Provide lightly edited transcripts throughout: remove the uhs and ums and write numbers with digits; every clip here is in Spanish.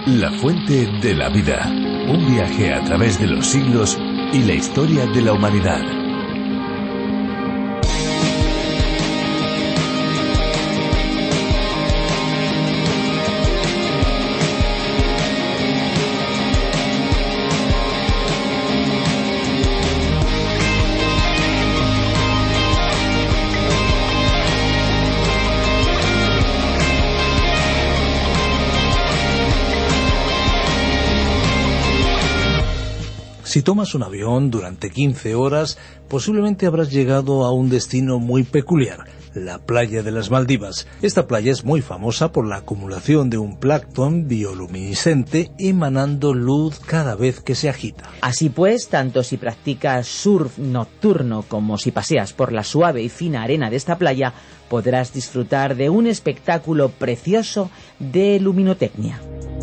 La fuente de la vida. Un viaje a través de los siglos y la historia de la humanidad. Si tomas un avión durante 15 horas, posiblemente habrás llegado a un destino muy peculiar, la playa de las Maldivas. Esta playa es muy famosa por la acumulación de un plancton bioluminiscente emanando luz cada vez que se agita. Así pues, tanto si practicas surf nocturno como si paseas por la suave y fina arena de esta playa, podrás disfrutar de un espectáculo precioso de luminotecnia.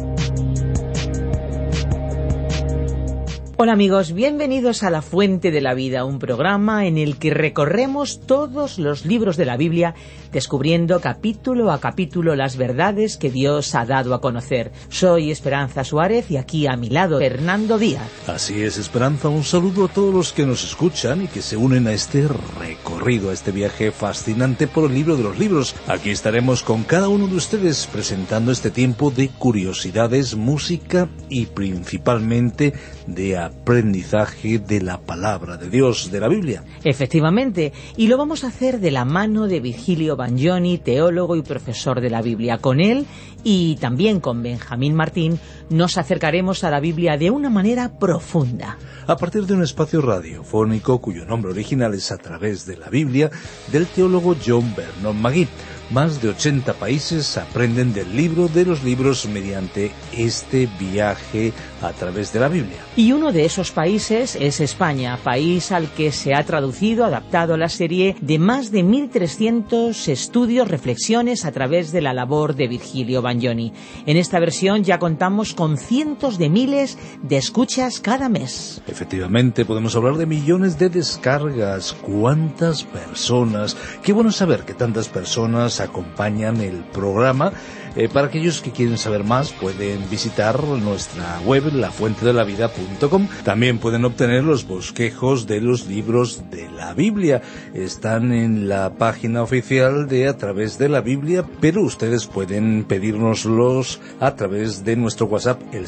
Hola amigos, bienvenidos a La Fuente de la Vida, un programa en el que recorremos todos los libros de la Biblia, descubriendo capítulo a capítulo las verdades que Dios ha dado a conocer. Soy Esperanza Suárez y aquí a mi lado Fernando Díaz. Así es, Esperanza, un saludo a todos los que nos escuchan y que se unen a este recorrido, a este viaje fascinante por el libro de los libros. Aquí estaremos con cada uno de ustedes presentando este tiempo de curiosidades, música y principalmente de aprendizaje de la palabra de Dios, de la Biblia. Efectivamente, y lo vamos a hacer de la mano de Virgilio Bagnoni, teólogo y profesor de la Biblia. Con él y también con Benjamín Martín nos acercaremos a la Biblia de una manera profunda. A partir de un espacio radiofónico cuyo nombre original es A través de la Biblia, del teólogo John Vernon Magee. Más de 80 países aprenden del libro de los libros mediante este viaje a través de la Biblia. Y uno de esos países es España, país al que se ha traducido, adaptado la serie de más de 1.300 estudios, reflexiones a través de la labor de Virgilio Bagnoni. En esta versión ya contamos con cientos de miles de escuchas cada mes. Efectivamente, podemos hablar de millones de descargas. ¿Cuántas personas? Qué bueno saber que tantas personas acompañan el programa. Para aquellos que quieren saber más, pueden visitar nuestra web, lafuentedelavida.com. También pueden obtener los bosquejos de los libros de la Biblia. Están en la página oficial de A través de la Biblia, pero ustedes pueden pedírnoslos a través de nuestro WhatsApp, el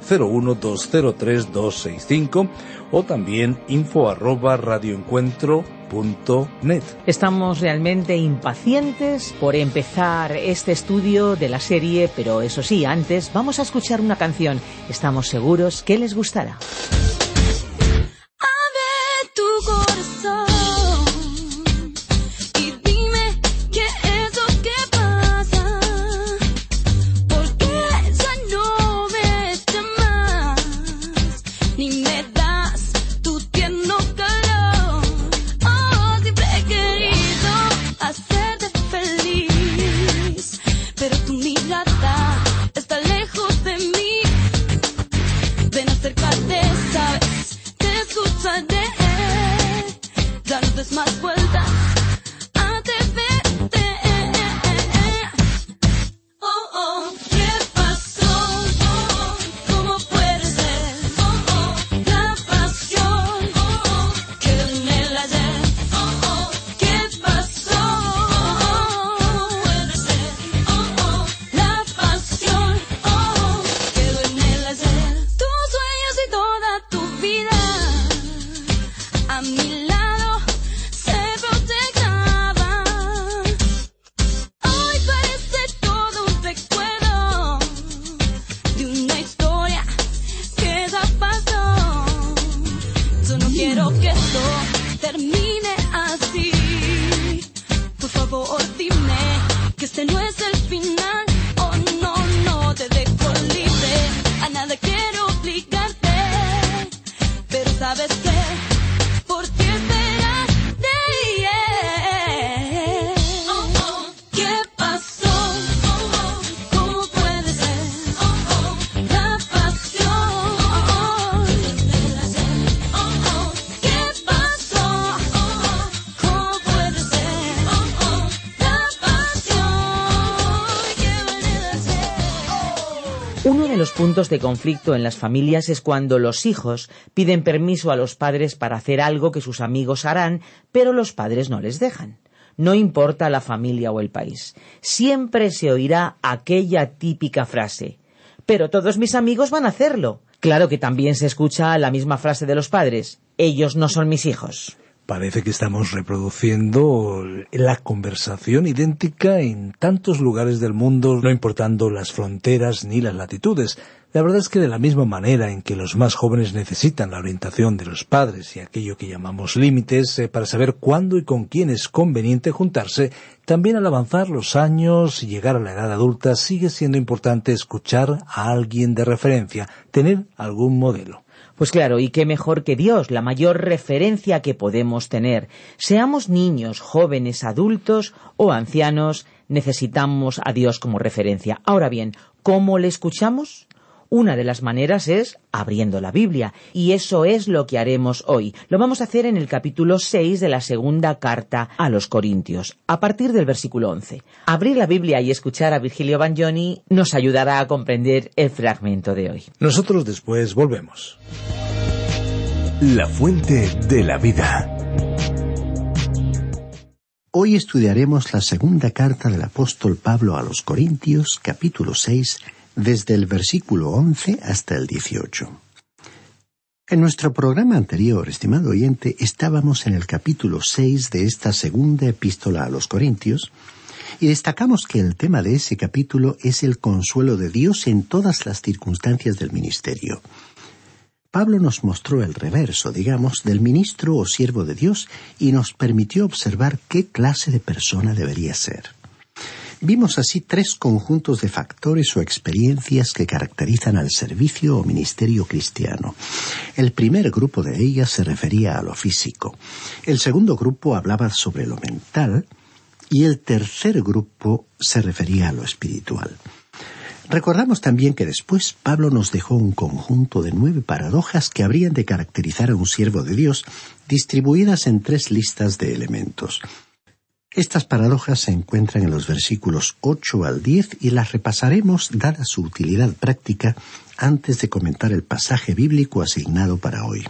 601-203-265, o también info@radioencuentro.net. Estamos realmente impacientes por empezar este estudio de la serie, pero eso sí, antes vamos a escuchar una canción. Estamos seguros que les gustará. Abre tu corazón y dime qué es lo que pasa, porque ya no me llamas ni me das tu tierno calor. Oh, siempre he querido hacerte feliz, pero tu mirada está lejos de mí. Ven, acércate, sabes. los puntos de conflicto en las familias es cuando los hijos piden permiso a los padres para hacer algo que sus amigos harán, pero los padres no les dejan. No importa la familia o el país, siempre se oirá aquella típica frase: «Pero todos mis amigos van a hacerlo». Claro que también se escucha la misma frase de los padres: «Ellos no son mis hijos». Parece que estamos reproduciendo la conversación idéntica en tantos lugares del mundo, no importando las fronteras ni las latitudes. La verdad es que de la misma manera en que los más jóvenes necesitan la orientación de los padres y aquello que llamamos límites para saber cuándo y con quién es conveniente juntarse, también al avanzar los años y llegar a la edad adulta sigue siendo importante escuchar a alguien de referencia, tener algún modelo. Pues claro, y qué mejor que Dios, la mayor referencia que podemos tener. Seamos niños, jóvenes, adultos o ancianos, necesitamos a Dios como referencia. Ahora bien, ¿cómo le escuchamos? Una de las maneras es abriendo la Biblia, y eso es lo que haremos hoy. Lo vamos a hacer en el capítulo 6 de la segunda carta a los Corintios, a partir del versículo 11. Abrir la Biblia y escuchar a Virgilio Bagnoni nos ayudará a comprender el fragmento de hoy. Nosotros después volvemos. La fuente de la vida. Hoy estudiaremos la segunda carta del apóstol Pablo a los Corintios, capítulo 6, desde el versículo 11 hasta el 18. En nuestro programa anterior, estimado oyente, estábamos en el capítulo 6 de esta segunda epístola a los Corintios, y destacamos que el tema de ese capítulo es el consuelo de Dios en todas las circunstancias del ministerio. Pablo nos mostró el reverso, digamos, del ministro o siervo de Dios y nos permitió observar qué clase de persona debería ser. Vimos así 3 conjuntos de factores o experiencias que caracterizan al servicio o ministerio cristiano. El primer grupo de ellas se refería a lo físico, el segundo grupo hablaba sobre lo mental y el tercer grupo se refería a lo espiritual. Recordamos también que después Pablo nos dejó un conjunto de 9 paradojas que habrían de caracterizar a un siervo de Dios, distribuidas en 3 listas de elementos. Estas paradojas se encuentran en los versículos 8 al 10 y las repasaremos dada su utilidad práctica antes de comentar el pasaje bíblico asignado para hoy.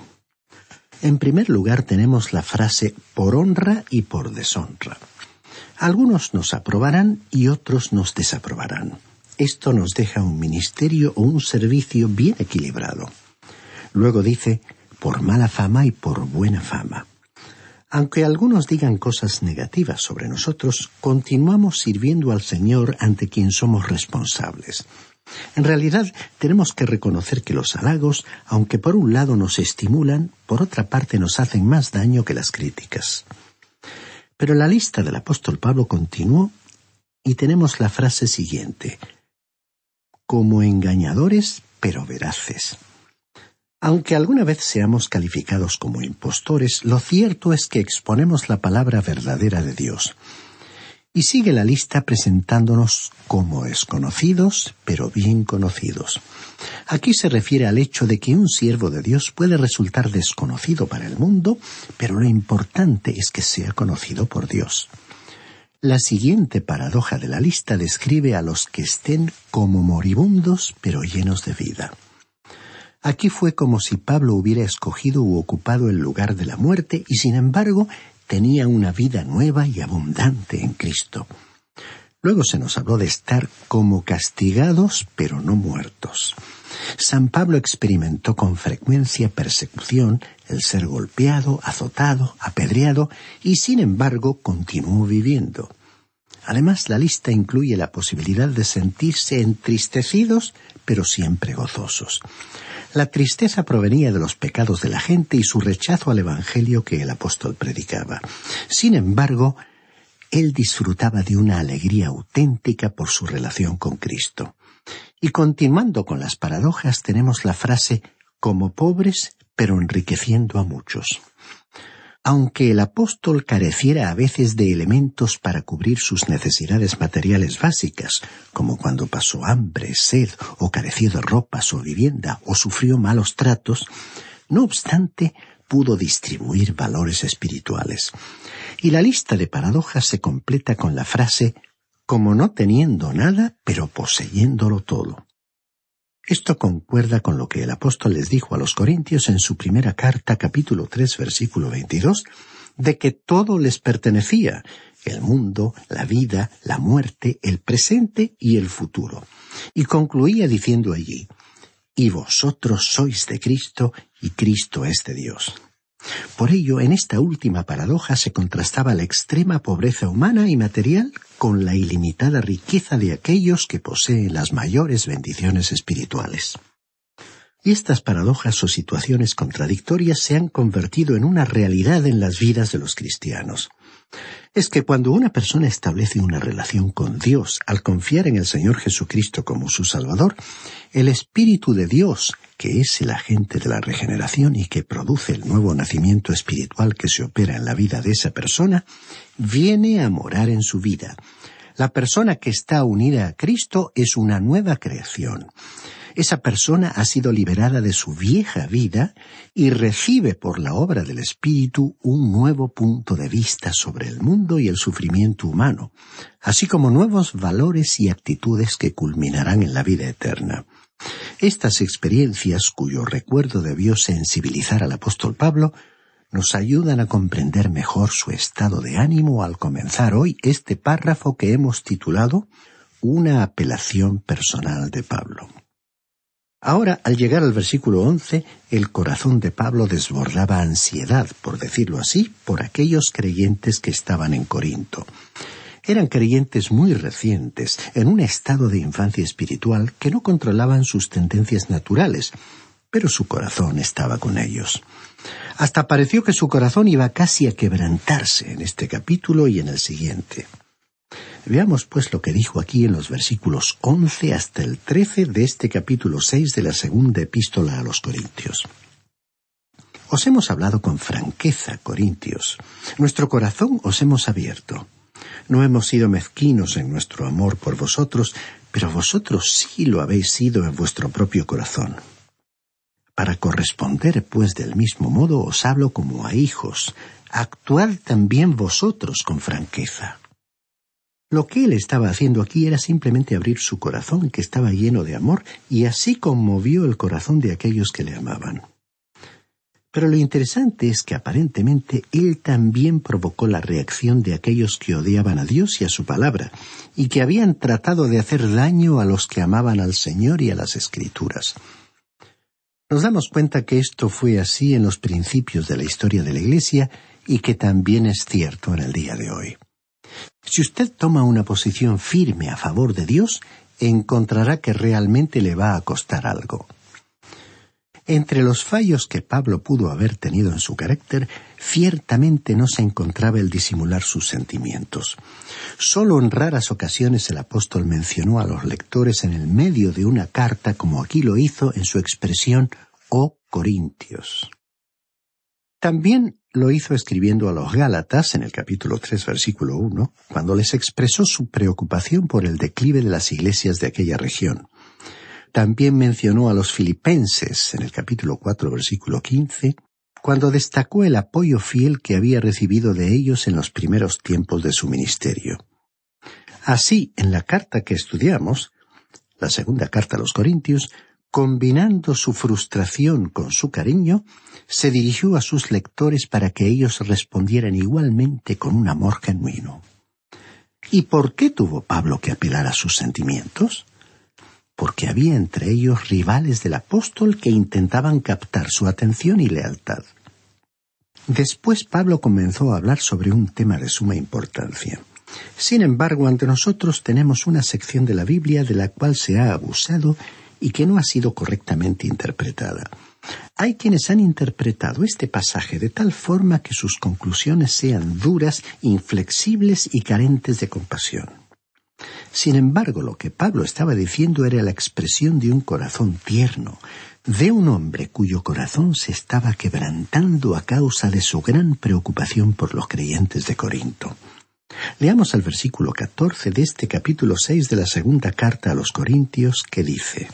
En primer lugar tenemos la frase por honra y por deshonra. Algunos nos aprobarán y otros nos desaprobarán. Esto nos deja un ministerio o un servicio bien equilibrado. Luego dice por mala fama y por buena fama. Aunque algunos digan cosas negativas sobre nosotros, continuamos sirviendo al Señor ante quien somos responsables. En realidad, tenemos que reconocer que los halagos, aunque por un lado nos estimulan, por otra parte nos hacen más daño que las críticas. Pero la lista del apóstol Pablo continuó y tenemos la frase siguiente: como engañadores, pero veraces. Aunque alguna vez seamos calificados como impostores, lo cierto es que exponemos la palabra verdadera de Dios. Y sigue la lista presentándonos como desconocidos, pero bien conocidos. Aquí se refiere al hecho de que un siervo de Dios puede resultar desconocido para el mundo, pero lo importante es que sea conocido por Dios. La siguiente paradoja de la lista describe a los que estén como moribundos, pero llenos de vida. Aquí fue como si Pablo hubiera escogido u ocupado el lugar de la muerte y, sin embargo, tenía una vida nueva y abundante en Cristo. Luego se nos habló de estar como castigados, pero no muertos. San Pablo experimentó con frecuencia persecución, el ser golpeado, azotado, apedreado, y sin embargo continuó viviendo. Además, la lista incluye la posibilidad de sentirse entristecidos, pero siempre gozosos. La tristeza provenía de los pecados de la gente y su rechazo al evangelio que el apóstol predicaba. Sin embargo, él disfrutaba de una alegría auténtica por su relación con Cristo. Y continuando con las paradojas, tenemos la frase como pobres, pero enriqueciendo a muchos. Aunque el apóstol careciera a veces de elementos para cubrir sus necesidades materiales básicas, como cuando pasó hambre, sed, o careció de ropas o vivienda, o sufrió malos tratos, no obstante, pudo distribuir valores espirituales. Y la lista de paradojas se completa con la frase como no teniendo nada, pero poseyéndolo todo. Esto concuerda con lo que el apóstol les dijo a los Corintios en su primera carta, capítulo 3, versículo 22, de que todo les pertenecía, el mundo, la vida, la muerte, el presente y el futuro. Y concluía diciendo allí, y vosotros sois de Cristo, y Cristo es de Dios. Por ello, en esta última paradoja se contrastaba la extrema pobreza humana y material con la ilimitada riqueza de aquellos que poseen las mayores bendiciones espirituales. Y estas paradojas o situaciones contradictorias se han convertido en una realidad en las vidas de los cristianos. Es que cuando una persona establece una relación con Dios al confiar en el Señor Jesucristo como su Salvador, el Espíritu de Dios, que es el agente de la regeneración y que produce el nuevo nacimiento espiritual que se opera en la vida de esa persona, viene a morar en su vida. La persona que está unida a Cristo es una nueva creación. Esa persona ha sido liberada de su vieja vida y recibe por la obra del Espíritu un nuevo punto de vista sobre el mundo y el sufrimiento humano, así como nuevos valores y actitudes que culminarán en la vida eterna. Estas experiencias, cuyo recuerdo debió sensibilizar al apóstol Pablo, nos ayudan a comprender mejor su estado de ánimo al comenzar hoy este párrafo que hemos titulado Una apelación personal de Pablo. Ahora, al llegar al versículo 11, el corazón de Pablo desbordaba ansiedad, por decirlo así, por aquellos creyentes que estaban en Corinto. Eran creyentes muy recientes, en un estado de infancia espiritual que no controlaban sus tendencias naturales, pero su corazón estaba con ellos. Hasta pareció que su corazón iba casi a quebrantarse en este capítulo y en el siguiente. Veamos pues lo que dijo aquí en los versículos 11 hasta el 13 de este capítulo 6 de la segunda epístola a los Corintios. Os hemos hablado con franqueza, Corintios. Nuestro corazón os hemos abierto. No hemos sido mezquinos en nuestro amor por vosotros, pero vosotros sí lo habéis sido en vuestro propio corazón. Para corresponder, pues, del mismo modo os hablo como a hijos. Actuad también vosotros con franqueza. Lo que él estaba haciendo aquí era simplemente abrir su corazón, que estaba lleno de amor, y así conmovió el corazón de aquellos que le amaban. Pero lo interesante es que aparentemente él también provocó la reacción de aquellos que odiaban a Dios y a su palabra, y que habían tratado de hacer daño a los que amaban al Señor y a las Escrituras. Nos damos cuenta que esto fue así en los principios de la historia de la Iglesia y que también es cierto en el día de hoy. Si usted toma una posición firme a favor de Dios, encontrará que realmente le va a costar algo. Entre los fallos que Pablo pudo haber tenido en su carácter, ciertamente no se encontraba el disimular sus sentimientos. Solo en raras ocasiones el apóstol mencionó a los lectores en el medio de una carta, como aquí lo hizo en su expresión «Oh Corintios». También lo hizo escribiendo a los Gálatas en el capítulo 3, versículo 1, cuando les expresó su preocupación por el declive de las iglesias de aquella región. También mencionó a los Filipenses en el capítulo 4, versículo 15, cuando destacó el apoyo fiel que había recibido de ellos en los primeros tiempos de su ministerio. Así, en la carta que estudiamos, la segunda carta a los Corintios, combinando su frustración con su cariño, se dirigió a sus lectores para que ellos respondieran igualmente con un amor genuino. ¿Y por qué tuvo Pablo que apelar a sus sentimientos? Porque había entre ellos rivales del apóstol que intentaban captar su atención y lealtad. Después Pablo comenzó a hablar sobre un tema de suma importancia. Sin embargo, ante nosotros tenemos una sección de la Biblia de la cual se ha abusado y que no ha sido correctamente interpretada. Hay quienes han interpretado este pasaje de tal forma que sus conclusiones sean duras, inflexibles y carentes de compasión. Sin embargo, lo que Pablo estaba diciendo era la expresión de un corazón tierno, de un hombre cuyo corazón se estaba quebrantando a causa de su gran preocupación por los creyentes de Corinto. Leamos el versículo 14 de este capítulo 6 de la segunda carta a los Corintios, que dice: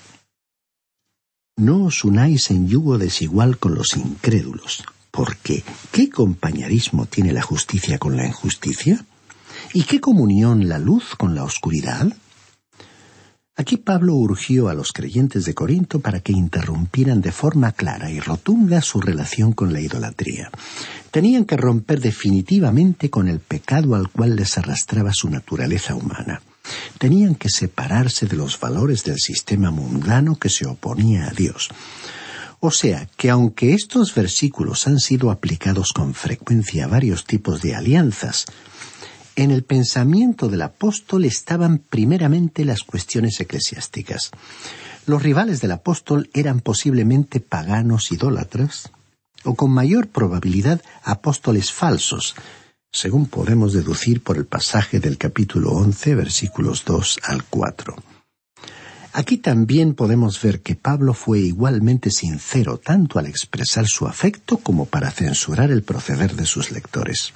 «No os unáis en yugo desigual con los incrédulos, porque ¿qué compañerismo tiene la justicia con la injusticia? ¿Y qué comunión la luz con la oscuridad? Aquí Pablo urgió a los creyentes de Corinto para que interrumpieran de forma clara y rotunda su relación con la idolatría. Tenían que romper definitivamente con el pecado al cual les arrastraba su naturaleza humana. Tenían que separarse de los valores del sistema mundano que se oponía a Dios. O sea, que aunque estos versículos han sido aplicados con frecuencia a varios tipos de alianzas, en el pensamiento del apóstol estaban primeramente las cuestiones eclesiásticas. Los rivales del apóstol eran posiblemente paganos idólatras, o con mayor probabilidad apóstoles falsos, según podemos deducir por el pasaje del capítulo 11, versículos 2 al 4. Aquí también podemos ver que Pablo fue igualmente sincero tanto al expresar su afecto como para censurar el proceder de sus lectores.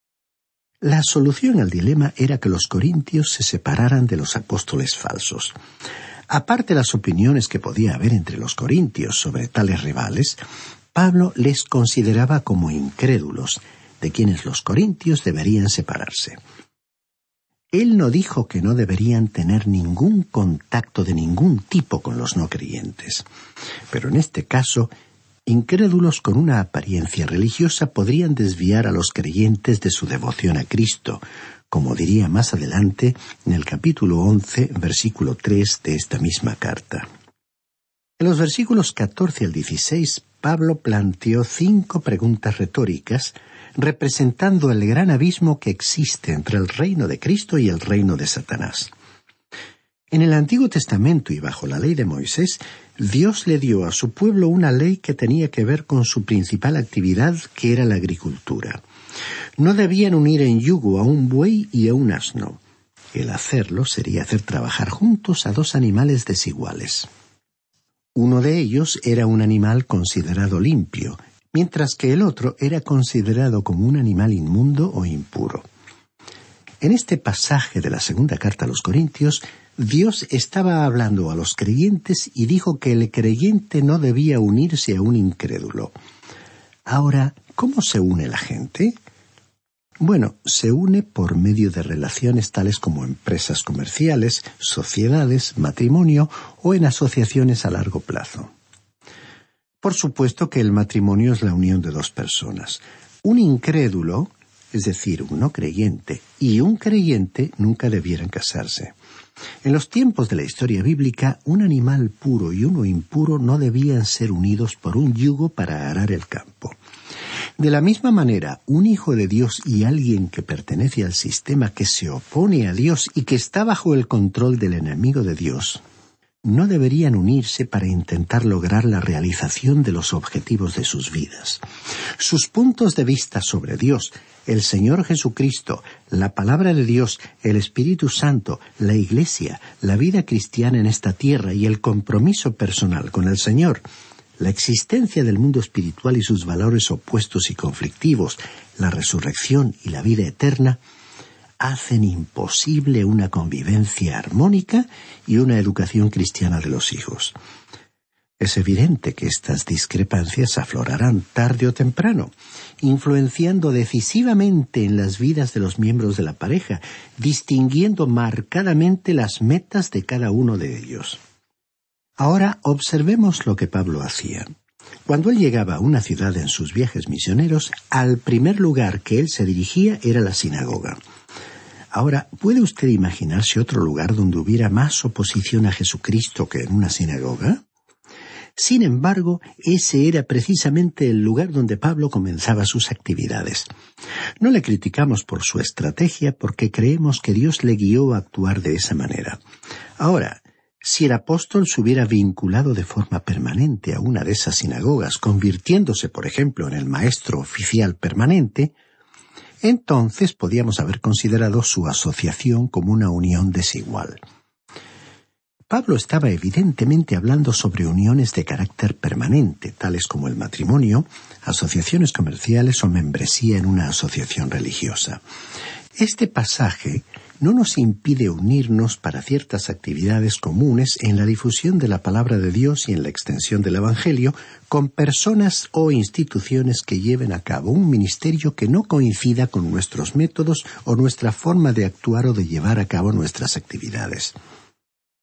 La solución al dilema era que los corintios se separaran de los apóstoles falsos. Aparte de las opiniones que podía haber entre los corintios sobre tales rivales, Pablo les consideraba como incrédulos, de quienes los corintios deberían separarse. Él no dijo que no deberían tener ningún contacto de ningún tipo con los no creyentes, pero en este caso, incrédulos con una apariencia religiosa podrían desviar a los creyentes de su devoción a Cristo, como diría más adelante en el capítulo 11, versículo 3 de esta misma carta. En los versículos 14 al 16, Pablo planteó 5 preguntas retóricas representando el gran abismo que existe entre el reino de Cristo y el reino de Satanás. En el Antiguo Testamento y bajo la ley de Moisés, Dios le dio a su pueblo una ley que tenía que ver con su principal actividad, que era la agricultura. No debían unir en yugo a un buey y a un asno. El hacerlo sería hacer trabajar juntos a 2 animales desiguales. Uno de ellos era un animal considerado limpio, mientras que el otro era considerado como un animal inmundo o impuro. En este pasaje de la segunda carta a los Corintios, Dios estaba hablando a los creyentes y dijo que el creyente no debía unirse a un incrédulo. Ahora, ¿cómo se une la gente? Bueno, se une por medio de relaciones tales como empresas comerciales, sociedades, matrimonio o en asociaciones a largo plazo. Por supuesto que el matrimonio es la unión de 2 personas. Un incrédulo, es decir, un no creyente, y un creyente nunca debieran casarse. En los tiempos de la historia bíblica, un animal puro y uno impuro no debían ser unidos por un yugo para arar el campo. De la misma manera, un hijo de Dios y alguien que pertenece al sistema que se opone a Dios y que está bajo el control del enemigo de Dios, no deberían unirse para intentar lograr la realización de los objetivos de sus vidas. Sus puntos de vista sobre Dios, el Señor Jesucristo, la Palabra de Dios, el Espíritu Santo, la Iglesia, la vida cristiana en esta tierra y el compromiso personal con el Señor, la existencia del mundo espiritual y sus valores opuestos y conflictivos, la resurrección y la vida eterna, hacen imposible una convivencia armónica y una educación cristiana de los hijos. Es evidente que estas discrepancias aflorarán tarde o temprano, influenciando decisivamente en las vidas de los miembros de la pareja, distinguiendo marcadamente las metas de cada uno de ellos. Ahora observemos lo que Pablo hacía. Cuando él llegaba a una ciudad en sus viajes misioneros, al primer lugar que él se dirigía era la sinagoga. Ahora, ¿puede usted imaginarse otro lugar donde hubiera más oposición a Jesucristo que en una sinagoga? Sin embargo, ese era precisamente el lugar donde Pablo comenzaba sus actividades. No le criticamos por su estrategia porque creemos que Dios le guió a actuar de esa manera. Ahora, si el apóstol se hubiera vinculado de forma permanente a una de esas sinagogas, convirtiéndose, por ejemplo, en el maestro oficial permanente, entonces podíamos haber considerado su asociación como una unión desigual. Pablo estaba evidentemente hablando sobre uniones de carácter permanente, tales como el matrimonio, asociaciones comerciales o membresía en una asociación religiosa. Este pasaje no nos impide unirnos para ciertas actividades comunes en la difusión de la palabra de Dios y en la extensión del Evangelio con personas o instituciones que lleven a cabo un ministerio que no coincida con nuestros métodos o nuestra forma de actuar o de llevar a cabo nuestras actividades.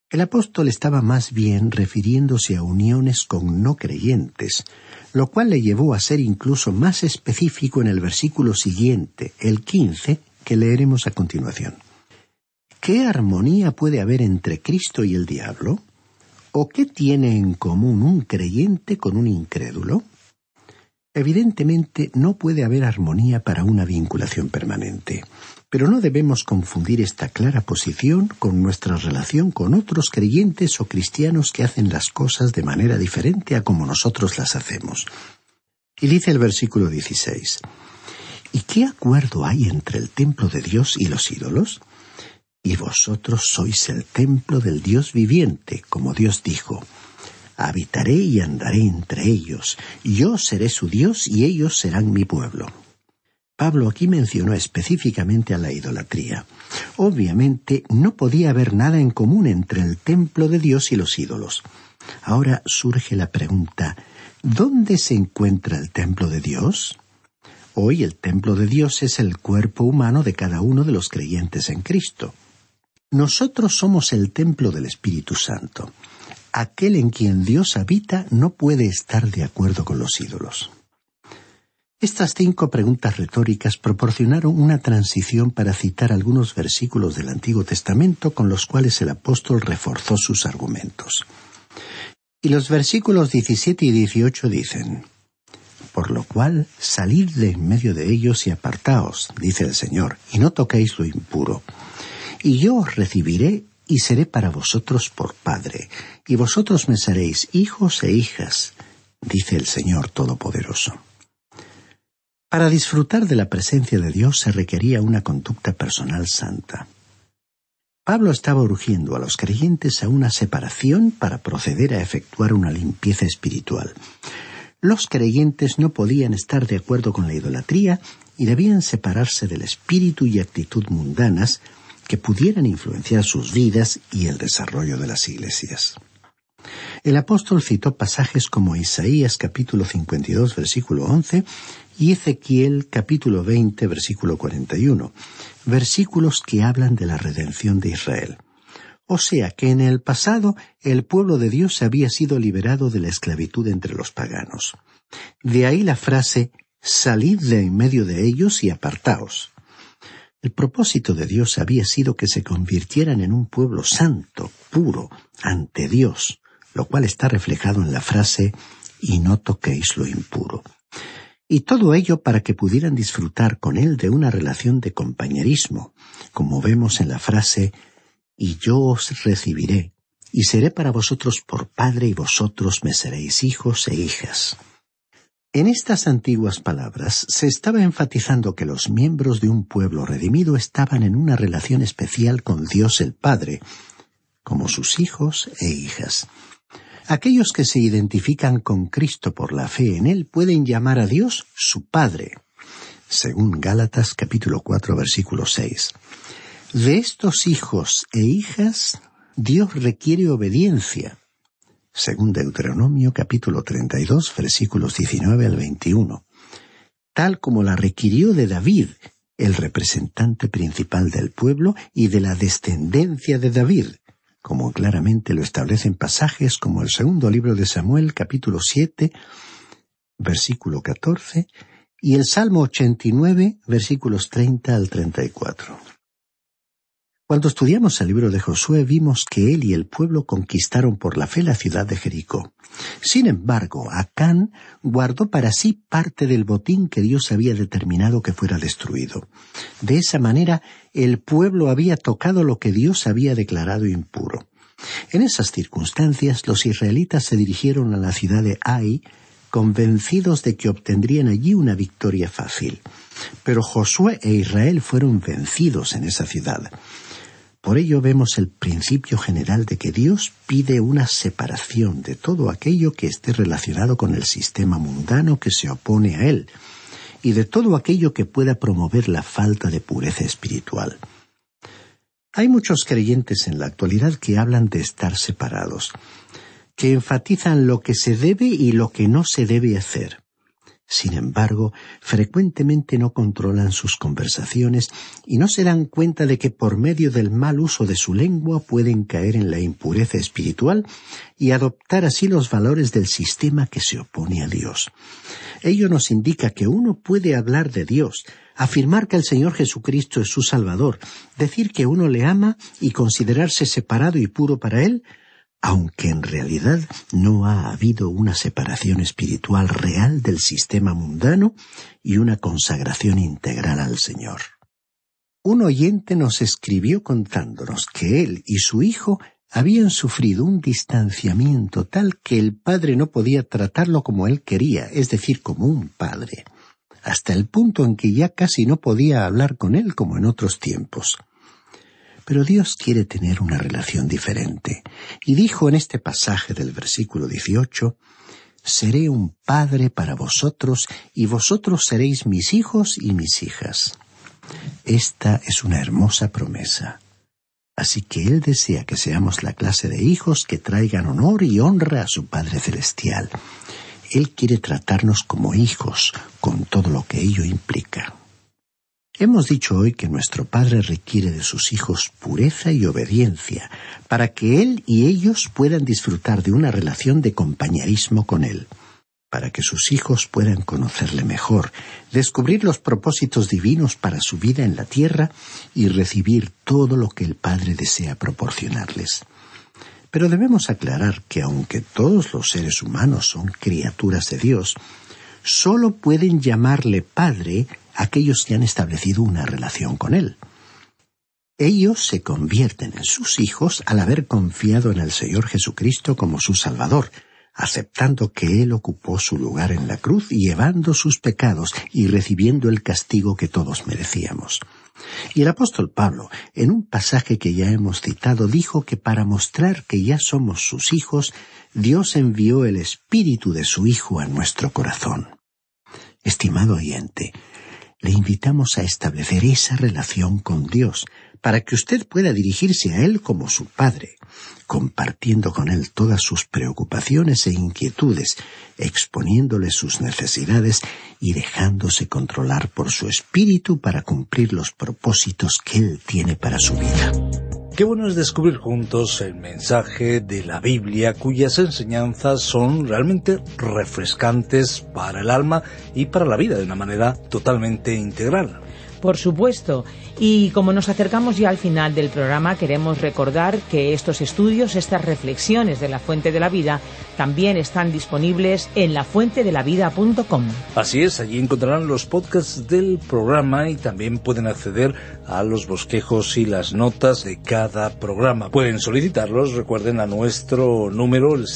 El apóstol estaba más bien refiriéndose a uniones con no creyentes, lo cual le llevó a ser incluso más específico en el versículo siguiente, el 15, que leeremos a continuación. ¿Qué armonía puede haber entre Cristo y el diablo? ¿O qué tiene en común un creyente con un incrédulo? Evidentemente no puede haber armonía para una vinculación permanente, pero no debemos confundir esta clara posición con nuestra relación con otros creyentes o cristianos que hacen las cosas de manera diferente a como nosotros las hacemos. Y dice el versículo 16, ¿y qué acuerdo hay entre el templo de Dios y los ídolos? Y vosotros sois el templo del Dios viviente, como Dios dijo, habitaré y andaré entre ellos, yo seré su Dios y ellos serán mi pueblo. Pablo aquí mencionó específicamente a la idolatría. Obviamente no podía haber nada en común entre el templo de Dios y los ídolos. Ahora surge la pregunta, ¿dónde se encuentra el templo de Dios? Hoy el templo de Dios es el cuerpo humano de cada uno de los creyentes en Cristo. Nosotros somos el templo del Espíritu Santo. Aquel en quien Dios habita no puede estar de acuerdo con los ídolos. Estas 5 preguntas retóricas proporcionaron una transición para citar algunos versículos del Antiguo Testamento con los cuales el apóstol reforzó sus argumentos. Y los versículos 17 y 18 dicen, «Por lo cual, salid de en medio de ellos y apartaos, dice el Señor, y no toquéis lo impuro. Y yo os recibiré y seré para vosotros por Padre, y vosotros me seréis hijos e hijas, dice el Señor Todopoderoso». Para disfrutar de la presencia de Dios se requería una conducta personal santa. Pablo estaba urgiendo a los creyentes a una separación para proceder a efectuar una limpieza espiritual. Los creyentes no podían estar de acuerdo con la idolatría y debían separarse del espíritu y actitud mundanas que pudieran influenciar sus vidas y el desarrollo de las iglesias. El apóstol citó pasajes como Isaías capítulo 52 versículo 11 y Ezequiel capítulo 20 versículo 41, versículos que hablan de la redención de Israel. O sea que en el pasado el pueblo de Dios había sido liberado de la esclavitud entre los paganos. De ahí la frase, salid de en medio de ellos y apartaos. El propósito de Dios había sido que se convirtieran en un pueblo santo, puro, ante Dios, lo cual está reflejado en la frase, y no toquéis lo impuro. Y todo ello para que pudieran disfrutar con Él de una relación de compañerismo, como vemos en la frase, y yo os recibiré, y seré para vosotros por Padre y vosotros me seréis hijos e hijas. En estas antiguas palabras se estaba enfatizando que los miembros de un pueblo redimido estaban en una relación especial con Dios el Padre, como sus hijos e hijas. Aquellos que se identifican con Cristo por la fe en Él pueden llamar a Dios su Padre, según Gálatas capítulo 4 versículo 6. De estos hijos e hijas, Dios requiere obediencia, según Deuteronomio capítulo 32 versículos 19 al 21, tal como la requirió de David, el representante principal del pueblo y de la descendencia de David, como claramente lo establecen pasajes como el segundo libro de Samuel capítulo 7 versículo 14 y el Salmo 89 versículos 30 al 34. Cuando estudiamos el libro de Josué vimos que él y el pueblo conquistaron por la fe la ciudad de Jericó. Sin embargo, Acán guardó para sí parte del botín que Dios había determinado que fuera destruido. De esa manera, el pueblo había tocado lo que Dios había declarado impuro. En esas circunstancias, los israelitas se dirigieron a la ciudad de Ai, convencidos de que obtendrían allí una victoria fácil. Pero Josué e Israel fueron vencidos en esa ciudad. Por ello vemos el principio general de que Dios pide una separación de todo aquello que esté relacionado con el sistema mundano que se opone a Él, y de todo aquello que pueda promover la falta de pureza espiritual. Hay muchos creyentes en la actualidad que hablan de estar separados, que enfatizan lo que se debe y lo que no se debe hacer. Sin embargo, frecuentemente no controlan sus conversaciones y no se dan cuenta de que por medio del mal uso de su lengua pueden caer en la impureza espiritual y adoptar así los valores del sistema que se opone a Dios. Ello nos indica que uno puede hablar de Dios, afirmar que el Señor Jesucristo es su Salvador, decir que uno le ama y considerarse separado y puro para Él, aunque en realidad no ha habido una separación espiritual real del sistema mundano y una consagración integral al Señor. Un oyente nos escribió contándonos que él y su hijo habían sufrido un distanciamiento tal que el padre no podía tratarlo como él quería, es decir, como un padre, hasta el punto en que ya casi no podía hablar con él como en otros tiempos. Pero Dios quiere tener una relación diferente, y dijo en este pasaje del versículo 18, «Seré un padre para vosotros, y vosotros seréis mis hijos y mis hijas». Esta es una hermosa promesa. Así que Él desea que seamos la clase de hijos que traigan honor y honra a su Padre Celestial. Él quiere tratarnos como hijos, con todo lo que ello implica. Hemos dicho hoy que nuestro Padre requiere de sus hijos pureza y obediencia, para que Él y ellos puedan disfrutar de una relación de compañerismo con Él, para que sus hijos puedan conocerle mejor, descubrir los propósitos divinos para su vida en la tierra y recibir todo lo que el Padre desea proporcionarles. Pero debemos aclarar que aunque todos los seres humanos son criaturas de Dios, solo pueden llamarle Padre aquellos que han establecido una relación con Él. Ellos se convierten en sus hijos al haber confiado en el Señor Jesucristo como su Salvador, aceptando que Él ocupó su lugar en la cruz, llevando sus pecados y recibiendo el castigo que todos merecíamos. Y el apóstol Pablo, en un pasaje que ya hemos citado, dijo que para mostrar que ya somos sus hijos, Dios envió el Espíritu de su Hijo a nuestro corazón. Estimado oyente, le invitamos a establecer esa relación con Dios, para que usted pueda dirigirse a Él como su Padre, compartiendo con Él todas sus preocupaciones e inquietudes, exponiéndole sus necesidades y dejándose controlar por su Espíritu para cumplir los propósitos que Él tiene para su vida. Qué bueno es descubrir juntos el mensaje de la Biblia, cuyas enseñanzas son realmente refrescantes para el alma y para la vida de una manera totalmente integral. Por supuesto, y como nos acercamos ya al final del programa, queremos recordar que estos estudios, estas reflexiones de la Fuente de la Vida, también están disponibles en lafuentedelavida.com. Así es, allí encontrarán los podcasts del programa y también pueden acceder a los bosquejos y las notas de cada programa. Pueden solicitarlos, recuerden, a nuestro número, el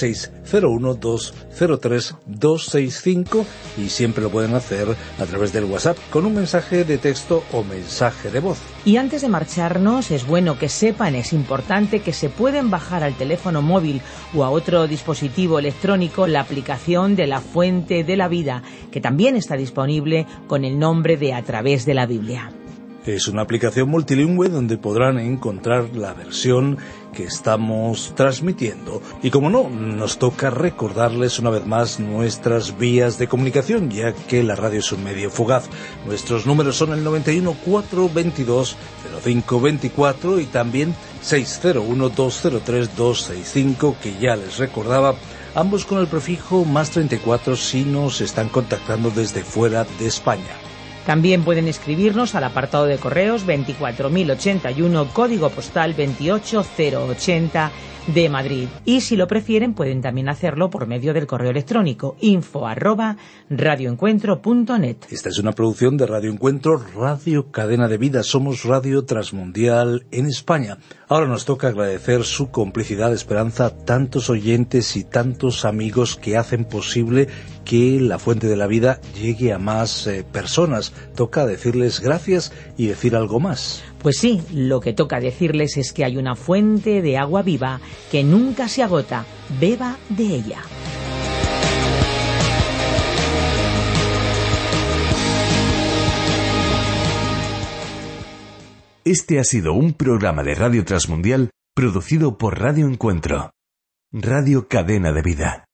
601-203-265, y siempre lo pueden hacer a través del WhatsApp con un mensaje de texto o mensaje de voz. Y antes de marcharnos, es bueno que sepan, es importante que se pueden bajar al teléfono móvil o a otro dispositivo electrónico la aplicación de la Fuente de la Vida, que también está disponible con el nombre de A Través de la Biblia. Es una aplicación multilingüe donde podrán encontrar la versión que estamos transmitiendo. Y como no, nos toca recordarles una vez más nuestras vías de comunicación, ya que la radio es un medio fugaz. Nuestros números son el 91 422 0524 y también 601 203 265, que ya les recordaba, ambos con el prefijo +34 si nos están contactando desde fuera de España. También pueden escribirnos al apartado de correos 24081, código postal 28080 de Madrid. Y si lo prefieren, pueden también hacerlo por medio del correo electrónico info@radioencuentro.net. Esta es una producción de Radio Encuentro, Radio Cadena de Vida. Somos Radio Transmundial en España. Ahora nos toca agradecer su complicidad, Esperanza, a tantos oyentes y tantos amigos que hacen posible que la Fuente de la Vida llegue a más personas. Toca decirles gracias y decir algo más. Pues sí, lo que toca decirles es que hay una fuente de agua viva que nunca se agota. Beba de ella. Este ha sido un programa de Radio Transmundial producido por Radio Encuentro, Radio Cadena de Vida.